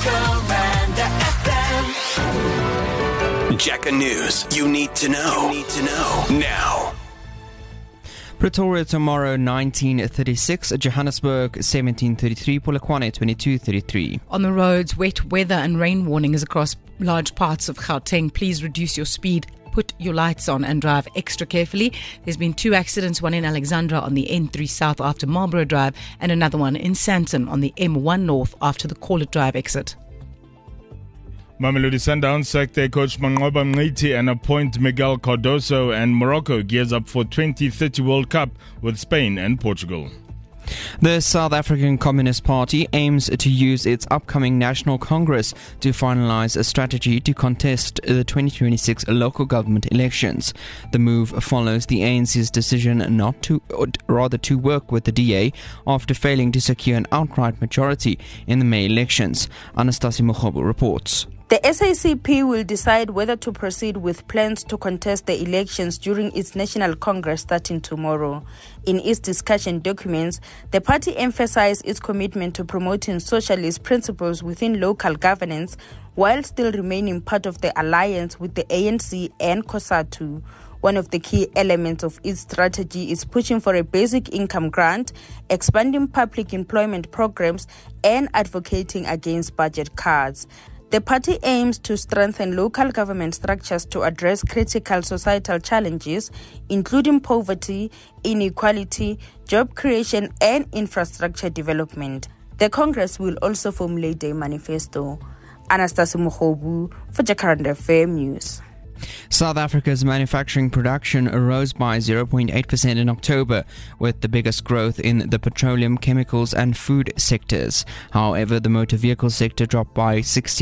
Jacaranda FM. Jaca News. You need to know. Now. Pretoria tomorrow 1936, Johannesburg 1733, Polokwane 2233. On the roads, wet weather and rain warnings across large parts of Gauteng. Please reduce your speed, put your lights on and drive extra carefully. There's been 2 accidents, one in Alexandra on the N3 South after Marlborough Drive and another one in Sandton on the M1 North after the Corlett Drive exit. Mamelodi Sundowns sack their coach Manqoba Mngqithi and appoint Miguel Cardoso, and Morocco gears up for 2030 World Cup with Spain and Portugal. The South African Communist Party aims to use its upcoming National Congress to finalize a strategy to contest the 2026 local government elections. The move follows the ANC's decision to work with the DA after failing to secure an outright majority in the May elections. Anastasia Mokhobo reports. The SACP will decide whether to proceed with plans to contest the elections during its National Congress starting tomorrow. In its discussion documents, the party emphasized its commitment to promoting socialist principles within local governance while still remaining part of the alliance with the ANC and COSATU. One of the key elements of its strategy is pushing for a basic income grant, expanding public employment programs, and advocating against budget cuts. The party aims to strengthen local government structures to address critical societal challenges, including poverty, inequality, job creation, and infrastructure development. The Congress will also formulate a manifesto. Anastasia Mokhobu for Jacaranda FM News. South Africa's manufacturing production rose by 0.8% in October, with the biggest growth in the petroleum, chemicals and food sectors. However, the motor vehicle sector dropped by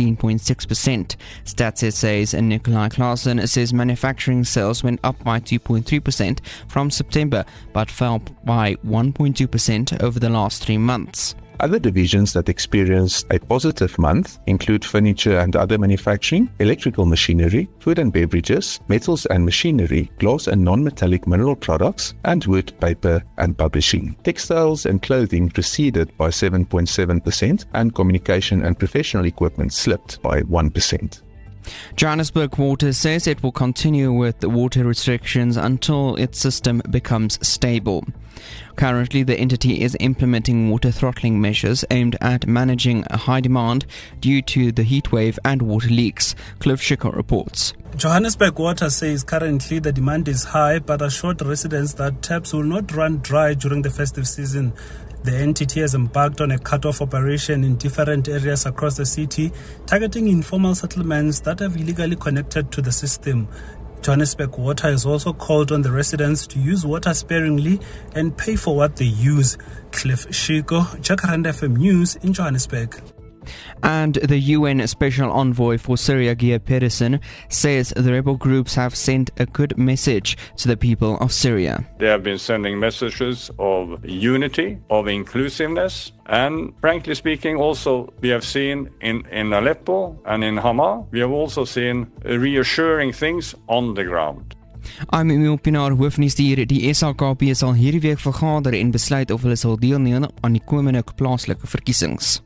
16.6%. Stats SA's Nikolai Claassen says manufacturing sales went up by 2.3% from September, but fell by 1.2% over the last 3 months. Other divisions that experienced a positive month include furniture and other manufacturing, electrical machinery, food and beverages, metals and machinery, glass and non-metallic mineral products, and wood, paper and publishing. Textiles and clothing receded by 7.7%, and communication and professional equipment slipped by 1%. Johannesburg Water says it will continue with the water restrictions until its system becomes stable. Currently, the entity is implementing water throttling measures aimed at managing a high demand due to the heat wave and water leaks. Cliff Schicker reports. Johannesburg Water says currently the demand is high, but assured residents that taps will not run dry during the festive season. The entity has embarked on a cut-off operation in different areas across the city, targeting informal settlements that have illegally connected to the system. Johannesburg Water has also called on the residents to use water sparingly and pay for what they use. Cliff Shiko, Jacaranda FM News in Johannesburg. And the UN Special Envoy for Syria, Geir Pedersen, says the rebel groups have sent a good message to the people of Syria. They have been sending messages of unity, of inclusiveness, and frankly speaking, also we have seen in Aleppo and in Hama, we have also seen reassuring things on the ground. I'm Emil Pinaar, hoofnuusdier. Die SAKP sal hierdie week vergader en besluit of hulle sal deelneem aan die komende plaaslike verkiesings.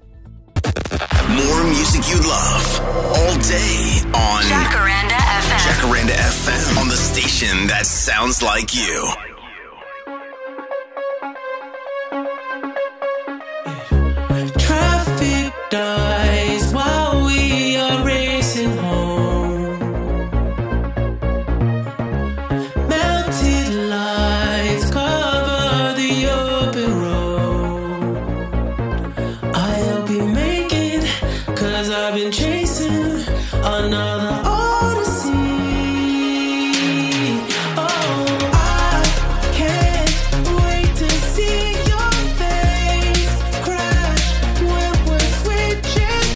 More music you love all day on Jacaranda FM. Jacaranda FM, on the station that sounds like you. Traffic dies while we are racing home. Melted lights cover the open road. I'll be making, 'cause I've been chasing another